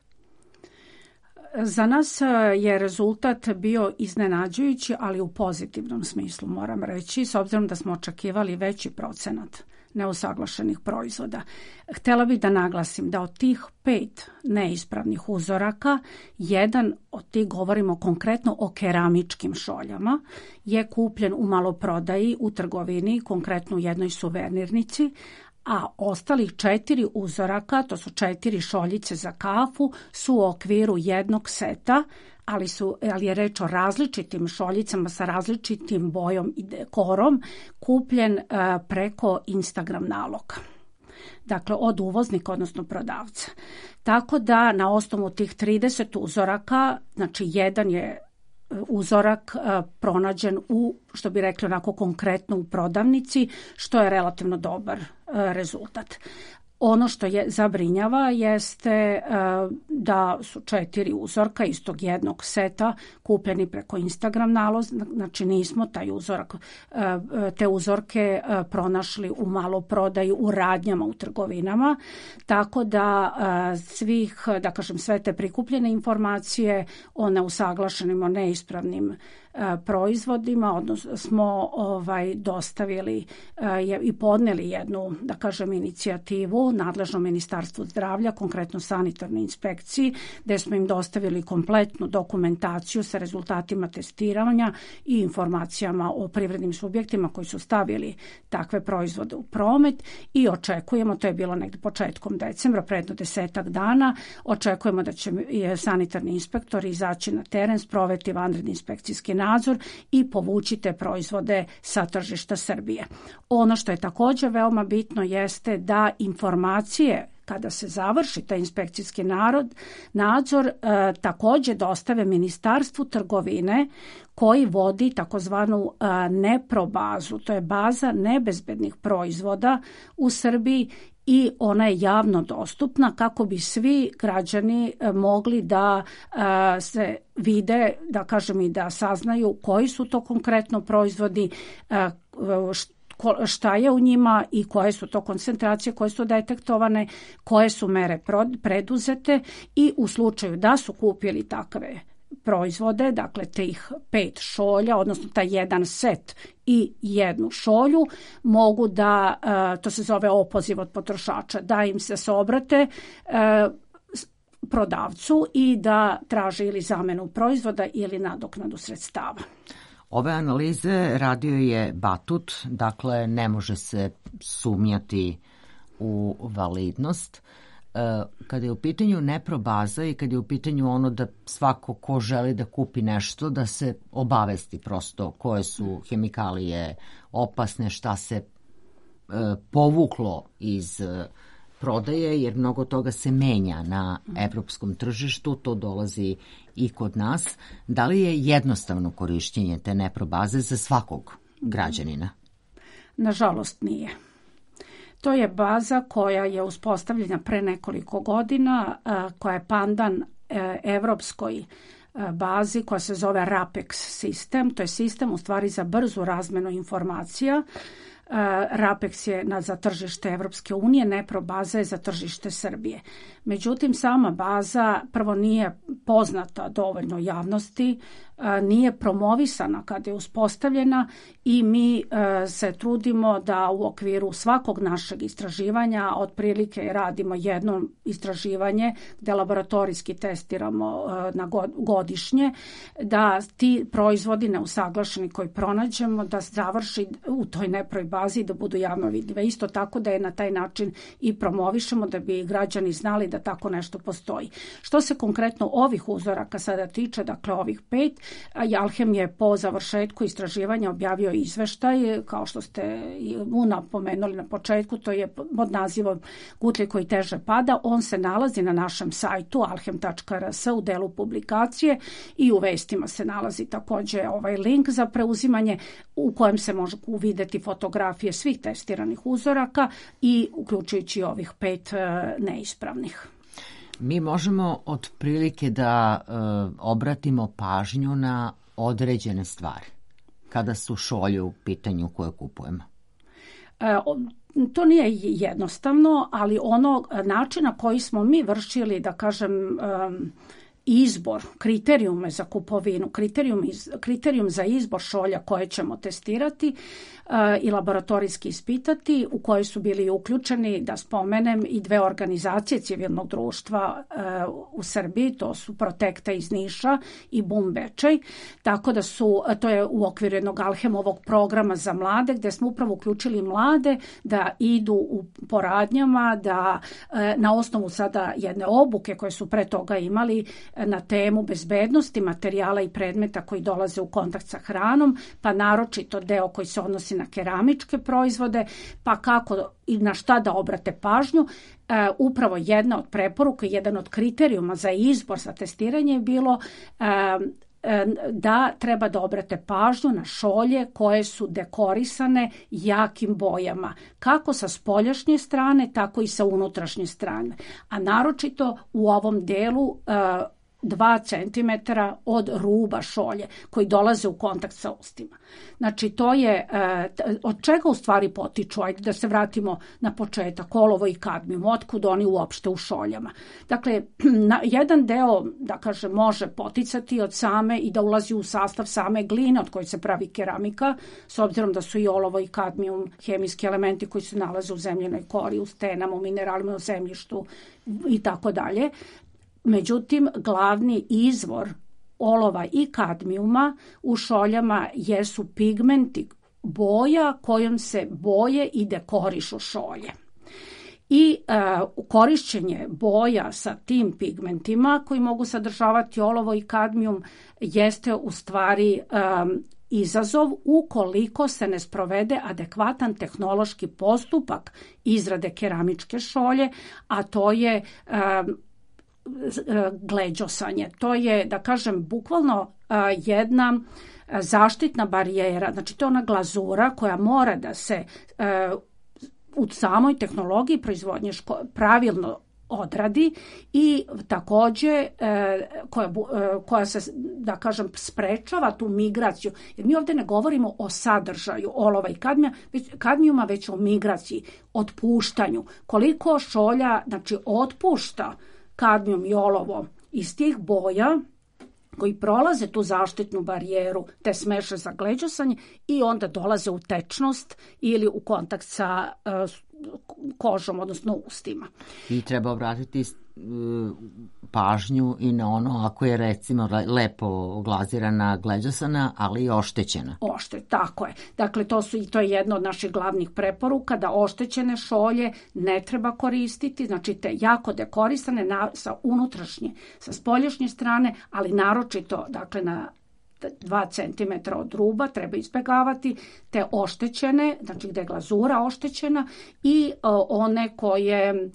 Za nas je rezultat bio iznenađujući, ali u pozitivnom smislu, moram reći, s obzirom da smo očekivali veći procenat neusaglašenih proizvoda. Htela bih da naglasim da od tih 5 neispravnih uzoraka, jedan od tih, govorimo konkretno o keramičkim šoljama, je kupljen u maloprodaji u trgovini, konkretno u jednoj suvenirnici, a ostalih 4 uzoraka, to su 4 šoljice za kafu, su u okviru jednog seta, ali je reč o različitim šoljicama sa različitim bojom i dekorom, kupljen preko Instagram naloga. Dakle, od uvoznika, odnosno prodavca. Tako da na osnovu tih 30 uzoraka, znači jedan je uzorak pronađen u, što bi rekli onako konkretno, u prodavnici, što je relativno dobar rezultat. Ono što je zabrinjava jeste da su 4 uzorka iz tog jednog seta kupljeni preko Instagram naloga, znači nismo te uzorke pronašli u maloprodaji, u radnjama, u trgovinama, tako da sve te prikupljene informacije o neusaglašenim, o neispravnim proizvodima, odnosno smo dostavili i podneli jednu, inicijativu nadležnom Ministarstvu zdravlja, konkretno sanitarnoj inspekciji, gde smo im dostavili kompletnu dokumentaciju sa rezultatima testiranja i informacijama o privrednim subjektima koji su stavili takve proizvode u promet i očekujemo, to je bilo negde početkom decembra, predno 10 dana, očekujemo da će sanitarni inspektori izaći na teren, sprovesti vanredni inspekcijski nadzor i povući te proizvode sa tržišta Srbije. Ono što je također veoma bitno jeste da informacije kada se završi taj inspekcijski nadzor, takođe dostave Ministarstvu trgovine koji vodi takozvanu neprobazu. To je baza nebezbednih proizvoda u Srbiji i ona je javno dostupna kako bi svi građani mogli da se vide, da kažem, i da saznaju koji su to konkretno proizvodi, šta je u njima i koje su to koncentracije koje su detektovane, koje su mere preduzete i u slučaju da su kupili takve proizvode, dakle tih 5 šolja, odnosno taj jedan set i jednu šolju, mogu da, to se zove opoziv od potrošača, da im se obrate prodavcu i da traže ili zamenu proizvoda ili nadoknadu sredstava. Ove analize radio je Batut, dakle ne može se sumnjati u validnost. Kada je u pitanju neprobaza i kada je u pitanju ono da svako ko želi da kupi nešto, da se obavesti prosto koje su hemikalije opasne, šta se povuklo iz prodaje, jer mnogo toga se menja na evropskom tržištu, to dolazi i kod nas. Da li je jednostavno korišćenje te neprobaze za svakog građanina? Nažalost nije. To je baza koja je uspostavljena pre nekoliko godina, koja je pandan evropskoj bazi koja se zove RAPEX sistem. To je sistem u stvari za brzu razmenu informacija. RAPEX je za tržište Evropske unije, neprobaza je za tržište Srbije. Međutim, sama baza prvo nije poznata dovoljno javnosti, nije promovisana kada je uspostavljena i mi se trudimo da u okviru svakog našeg istraživanja otprilike radimo jedno istraživanje gde laboratorijski testiramo na godišnje, da ti proizvodi neusaglašeni koji pronađemo da završi u toj neproj bazi da budu javno vidljive. Isto tako da je na taj način i promovišemo da bi građani znali da tako nešto postoji. Što se konkretno ovih uzoraka sada tiče, dakle ovih 5, Alhem je po završetku istraživanja objavio izveštaj, kao što ste napomenuli na početku, to je pod nazivom Gutlje koji teže pada. On se nalazi na našem sajtu alhem.rs u delu publikacije i u vestima se nalazi takođe ovaj link za preuzimanje u kojem se može uvideti fotografije svih testiranih uzoraka i uključujući ovih 5 neispravnih. Mi možemo otprilike da obratimo pažnju na određene stvari kada su šolje u pitanju koje kupujemo. To nije jednostavno, ali ono način na koji smo mi vršili, da kažem, izbor, kriterijume za kupovinu, kriterijum za izbor šolja koje ćemo testirati i laboratorijski ispitati, u koje su bili uključeni, da spomenem, i 2 organizacije civilnog društva u Srbiji, to su Protekta iz Niša i Bum Bečej, tako da to je u okviru jednog Alhemovog programa za mlade, gde smo upravo uključili mlade da idu po radnjama, da na osnovu sada jedne obuke koje su pre toga imali na temu bezbednosti materijala i predmeta koji dolaze u kontakt sa hranom, pa naročito deo koji se odnosi na keramičke proizvode, pa kako i na šta da obrate pažnju. Upravo jedna od preporuka, jedan od kriterijuma za izbor za testiranje je bilo da treba da obrate pažnju na šolje koje su dekorisane jakim bojama, kako sa spoljašnje strane, tako i sa unutrašnje strane. A naročito u ovom delu 2 cm od ruba šolje koji dolaze u kontakt sa ustima. Znači to je, od čega u stvari potiču, ajde da se vratimo na početak, olovo i kadmijum, otkud oni uopšte u šoljama. Dakle, jedan deo, da kažem, može poticati od same i da ulazi u sastav same gline od koje se pravi keramika, s obzirom da su i olovo i kadmijum hemijski elementi koji se nalaze u zemljenoj kori, u stenama, u mineralima, u zemljištu i tako dalje. Međutim, glavni izvor olova i kadmijuma u šoljama jesu pigmenti, boja kojom se boje i dekorišu šolje. I korišćenje boja sa tim pigmentima koji mogu sadržavati olovo i kadmijum jeste u stvari izazov ukoliko se ne sprovede adekvatan tehnološki postupak izrade keramičke šolje, a to je gleđosanje. To je, da kažem, bukvalno jedna zaštitna barijera, znači to je ona glazura koja mora da se u samoj tehnologiji proizvodnje pravilno odradi i takođe koja se, da kažem, sprečava tu migraciju. Jer mi ovde ne govorimo o sadržaju olova i kadmijuma, već o migraciji, otpuštanju. Koliko šolja, znači, otpušta kadmijum i olovo iz tih boja koji prolaze tu zaštitnu barijeru, te smeše za gleđosanje i onda dolaze u tečnost ili u kontakt sa kožom, odnosno ustima. I treba obratiti pažnju i na ono ako je recimo lepo glazirana, gleđosana, ali i oštećena. Tako je. Dakle, to je jedna od naših glavnih preporuka, da oštećene šolje ne treba koristiti, znači te jako dekorisane sa unutrašnje, sa spoljašnje strane, ali naročito, dakle, na 2 cm od ruba treba izbegavati te oštećene, znači gde je glazura oštećena, i one koje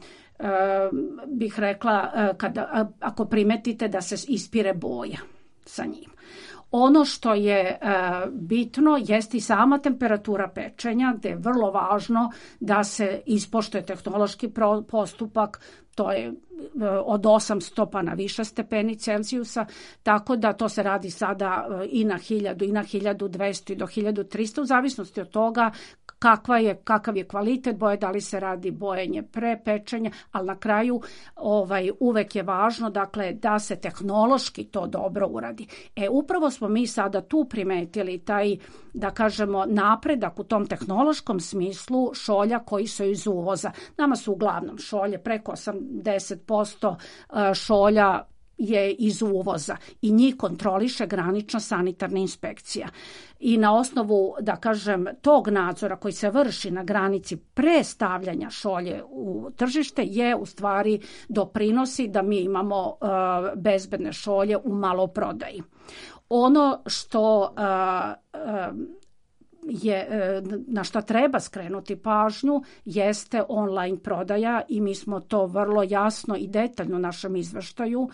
bih rekla ako primetite da se ispire boja sa njim. Ono što je bitno jeste i sama temperatura pečenja, gde je vrlo važno da se ispoštuje tehnološki postupak, to je od 800 pa na više stepeni Celzijusa, tako da to se radi sada i na 1000 i na 1200 i do 1300, u zavisnosti od toga kakav je kvalitet boje, da li se radi bojenje pre pečenja, ali na kraju uvek je važno, dakle, da se tehnološki to dobro uradi. Upravo smo mi sada tu primetili taj, da kažemo, napredak u tom tehnološkom smislu šolja koji su iz uvoza. Nama su uglavnom šolje, preko 80% šolja je iz uvoza i njih kontroliše granična sanitarna inspekcija. I na osnovu, da kažem, tog nadzora koji se vrši na granici pre stavljanja šolje u tržište je u stvari doprinosi da mi imamo bezbedne šolje u maloprodaji. Ono što na šta treba skrenuti pažnju jeste online prodaja i mi smo to vrlo jasno i detaljno u našem izveštaju,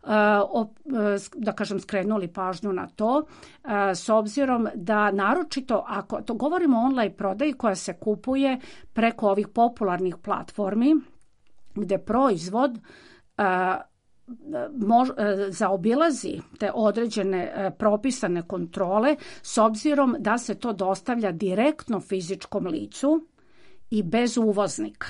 da kažem, skrenuli pažnju na to, s obzirom da naročito ako to govorimo o online prodaji koja se kupuje preko ovih popularnih platformi gde proizvod zaobilazi te određene propisane kontrole, s obzirom da se to dostavlja direktno fizičkom licu i bez uvoznika.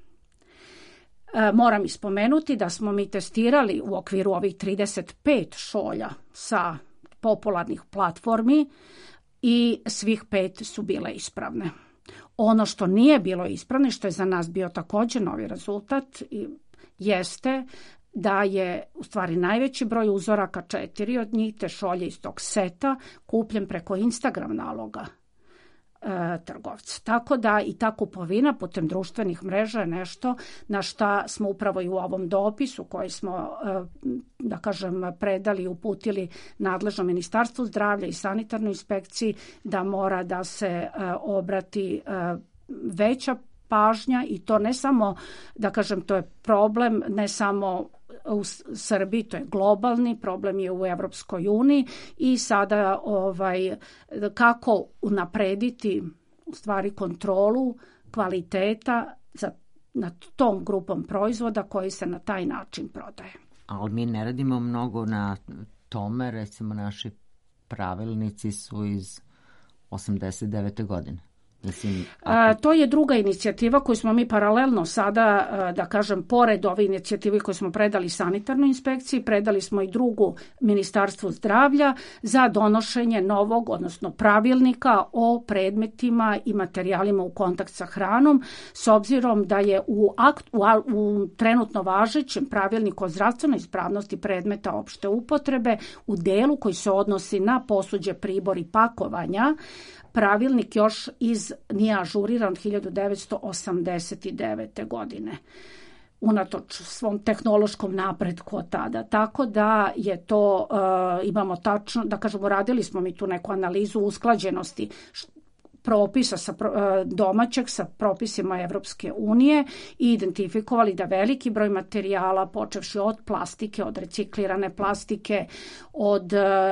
Moram ispomenuti da smo mi testirali u okviru ovih 35 šolja sa popularnih platformi i svih 5 su bile ispravne. Ono što nije bilo ispravno, što je za nas bio također novi rezultat, jeste da je u stvari najveći broj uzoraka, 4 od njih, te šolje iz tog seta, kupljen preko Instagram naloga trgovca. Tako da i ta kupovina putem društvenih mreža je nešto na šta smo upravo i u ovom dopisu koji smo, da kažem, predali i uputili nadležnom Ministarstvu zdravlja i sanitarnoj inspekciji, da mora da se obrati veća pažnja, i to ne samo, da kažem, to je problem ne samo u Srbiji, to je globalni problem, je u Evropskoj uniji, i sada kako unaprediti u stvari kontrolu kvaliteta nad tom grupom proizvoda koji se na taj način prodaje. Ali mi ne radimo mnogo na tome, recimo naši pravilnici su iz 89. godine. To je druga inicijativa koju smo mi paralelno sada, da kažem, pored ove inicijative koju smo predali sanitarnoj inspekciji, predali smo i drugu Ministarstvu zdravlja za donošenje novog, odnosno pravilnika o predmetima i materijalima u kontakt sa hranom, s obzirom da je u trenutno važećem pravilniku o zdravstvenoj ispravnosti predmeta opšte upotrebe u delu koji se odnosi na posuđe, pribor i pakovanja, pravilnik još nije ažuriran od 1989. godine. unatoč svom tehnološkom napretku od tada. Tako da je to, imamo tačno, da kažemo, radili smo mi tu neku analizu usklađenosti propisa domaćeg sa propisima Evropske unije i identifikovali da veliki broj materijala, počevši od plastike, od reciklirane plastike, od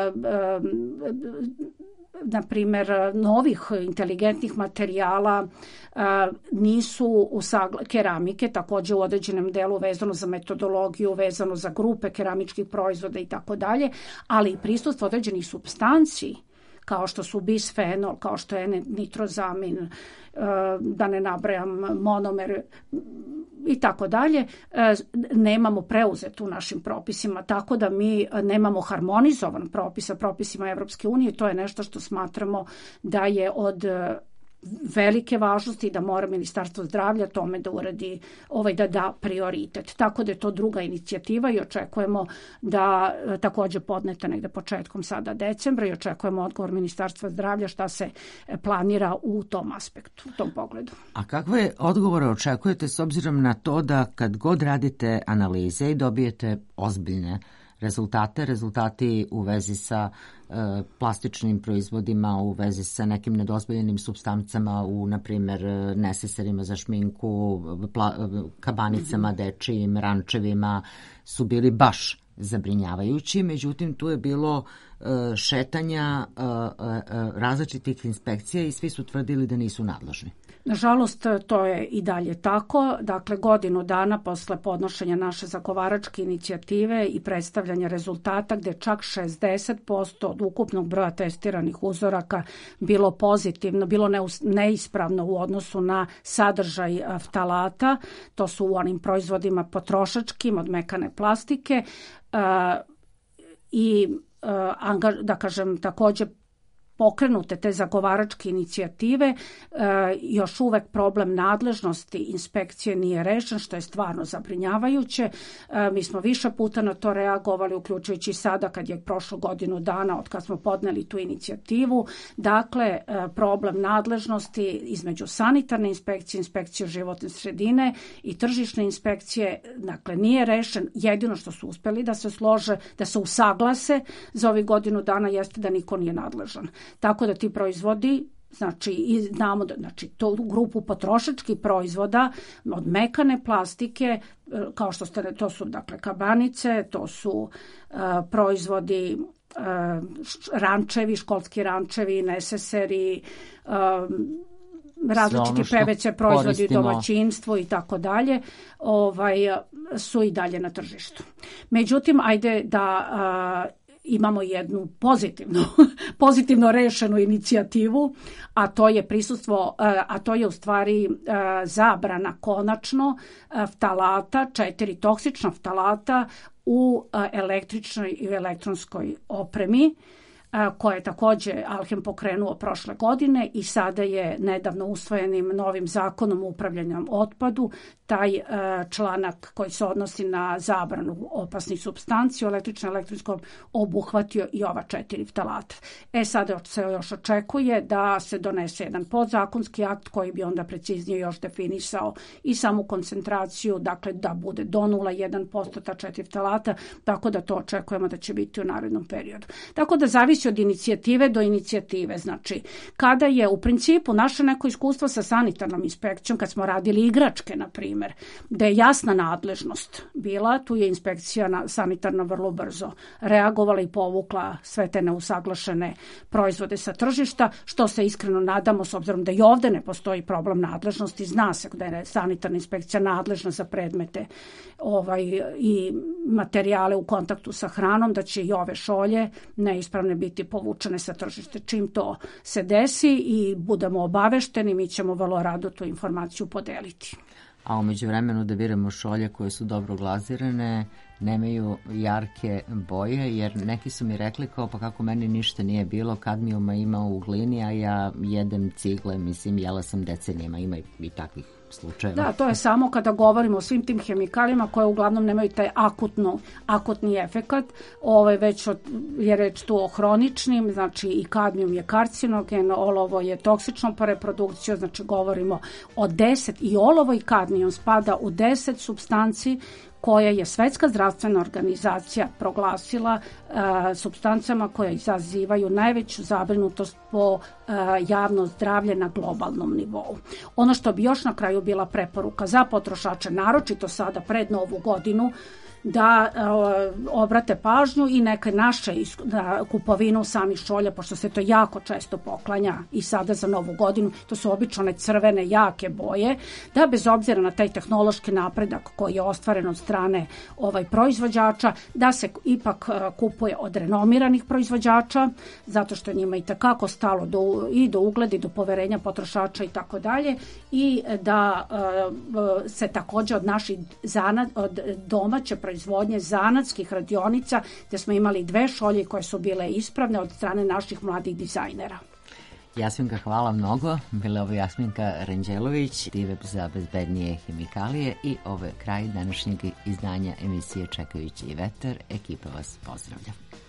na primjer novih inteligentnih materijala, nisu keramike, takođe u određenom delu vezano za metodologiju, vezano za grupe keramičkih proizvoda i tako dalje, ali i prisustvo određenih supstanci kao što su bisfenol, kao što je nitrozamin, da ne nabrajam, monomer i tako dalje, nemamo preuzet u našim propisima, tako da mi nemamo harmonizovan propis sa propisima Evropske unije. To je nešto što smatramo da je od velike važnosti i da mora Ministarstvo zdravlja tome da uradi, da da prioritet. Tako da je to druga inicijativa i očekujemo da takođe podnete negde početkom sada decembra i očekujemo odgovor Ministarstva zdravlja šta se planira u tom aspektu, u tom pogledu. A kakve odgovore očekujete s obzirom na to da kad god radite analize i dobijete ozbiljne rezultati u vezi sa plastičnim proizvodima, u vezi sa nekim nedozvoljenim supstancama, u, na primjer, neseserima za šminku, kabanicama dečijim, rančevima, su bili baš zabrinjavajući. Međutim, tu je bilo šetanja različitih inspekcija i svi su tvrdili da nisu nadležni. Nažalost, to je i dalje tako. Dakle, godinu dana posle podnošenja naše zagovaračke inicijative i predstavljanja rezultata, gde čak 60% od ukupnog broja testiranih uzoraka bilo pozitivno, bilo neispravno u odnosu na sadržaj ftalata, to su u onim proizvodima potrošačkim od mekane plastike i da kažem takođe pokrenute te zagovaračke inicijative, još uvek problem nadležnosti inspekcije nije rešen, što je stvarno zabrinjavajuće. Mi smo više puta na to reagovali, uključujući sada kad je prošlo godinu dana od kad smo podneli tu inicijativu. Dakle, problem nadležnosti između sanitarne inspekcije, inspekcije životne sredine i tržišne inspekcije, dakle, nije rešen. Jedino što su uspeli da se slože, da se usaglase za ovih godinu dana jeste da niko nije nadležan. Tako da ti proizvodi, znači znamo da to grupu potrošačkih proizvoda od mekane plastike, kao što ste, to su dakle kabanice, to su proizvodi rančevi, školski rančevi, neseseri, različiti PVC proizvodi u domaćinstvu i tako dalje, su i dalje na tržištu. Međutim, ajde da imamo jednu pozitivno rešenu inicijativu, a to je prisustvo, a to je u stvari zabrana konačno ftalata, 4 toksična ftalata u električnoj i elektronskoj opremi, koje je takođe Alhem pokrenuo prošle godine i sada je nedavno usvojenim novim zakonom o upravljanju otpadu taj članak koji se odnosi na zabranu opasnih supstanci u električnoj i elektronskoj obuhvatio i ova 4 ftalata. Sada se još očekuje da se donese jedan podzakonski akt koji bi onda preciznije još definisao i samu koncentraciju, dakle da bude do 0,1% ta 4 ftalata, tako da to očekujemo da će biti u narednom periodu. Tako da zavisi od inicijative do inicijative. Znači, kada je u principu naše neko iskustvo sa sanitarnom inspekcijom, kad smo radili igračke, na primjer, da je jasna nadležnost bila, tu je inspekcija sanitarna vrlo brzo reagovala i povukla sve te neusaglašene proizvode sa tržišta, što se iskreno nadamo, s obzirom da i ovde ne postoji problem nadležnosti, zna se da je sanitarna inspekcija nadležna za predmete i materijale u kontaktu sa hranom, da će i ove šolje neispravne biti povučene sa tržište. Čim to se desi i budemo obavešteni, mi ćemo vrlo rado tu informaciju podeliti. A umeđu vremenu da biramo šolje koje su dobro glazirane, nemaju jarke boje, jer neki su mi rekli kao pa kako meni ništa nije bilo, kadmijuma ima u glini, a ja jedem cigle, mislim, jela sam decenijama, ima i takvih slučajeva. Da, to je samo kada govorimo o svim tim hemikalijama koje uglavnom nemaju taj akutni efekat, već je reč tu o hroničnim, znači i kadmijum je karcinogen, olovo je toksično po reprodukciju, znači govorimo o 10, i olovo i kadmijum spada u 10 supstanci koje je Svetska zdravstvena organizacija proglasila supstancama koje izazivaju najveću zabrinutost po javno zdravlje na globalnom nivou. Ono što bi još na kraju bila preporuka za potrošače, naročito sada pred Novu godinu, da obrate pažnju i neke naše kupovinu samih šolja, pošto se to jako često poklanja i sada za Novu godinu, to su obično crvene, jake boje, da bez obzira na taj tehnološki napredak koji je ostvaren od strane proizvođača, da se ipak kupuje od renomiranih proizvođača, zato što njima i takako stalo i do ugleda i do poverenja potrošača i tako dalje, i da se takođe od domaće proizvodnje zanatskih radionica, gde smo imali 2 šolje koje su bile ispravne od strane naših mladih dizajnera. Jasminka, hvala mnogo. Bila ovo Jasminka Ranđelović, Diveb za bezbednije hemikalije, i ovo je kraj današnjeg izdanja emisije Čekajući vetar. Ekipa vas pozdravlja.